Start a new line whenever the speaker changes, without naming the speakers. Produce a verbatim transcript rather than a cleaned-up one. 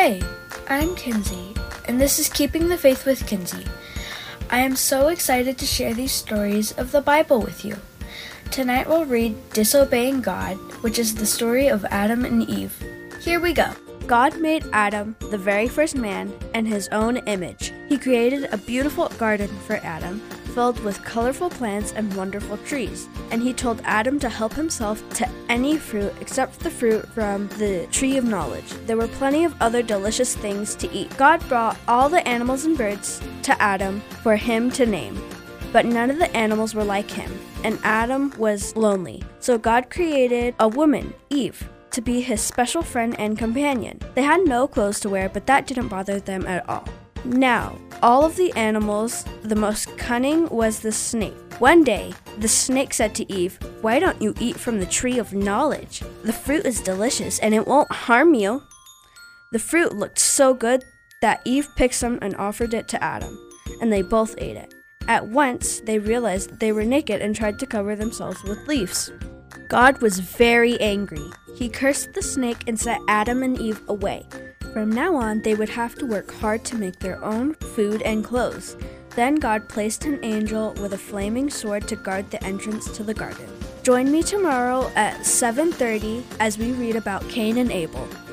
Hey, I'm Kinsey, and this is Keeping the Faith with Kinsey. I am so excited to share these stories of the Bible with you. Tonight we'll read Disobeying God, which is the story of Adam and Eve. Here we go. God made Adam, the very first man, in his own image. He created a beautiful garden for Adam, filled with colorful plants and wonderful trees. And he told Adam to help himself to any fruit except the fruit from the tree of knowledge. There were plenty of other delicious things to eat. God brought all the animals and birds to Adam for him to name. But none of the animals were like him, and Adam was lonely. So God created a woman, Eve, to be his special friend and companion. They had no clothes to wear, but that didn't bother them at all. Now, all of the animals, the most cunning was the snake. One day, the snake said to Eve, "Why don't you eat from the tree of knowledge? The fruit is delicious and it won't harm you." The fruit looked so good that Eve picked some and offered it to Adam, and they both ate it. At once, they realized they were naked and tried to cover themselves with leaves. God was very angry. He cursed the snake and sent Adam and Eve away. From now on, they would have to work hard to make their own food and clothes. Then God placed an angel with a flaming sword to guard the entrance to the garden. Join me tomorrow at seven thirty as we read about Cain and Abel.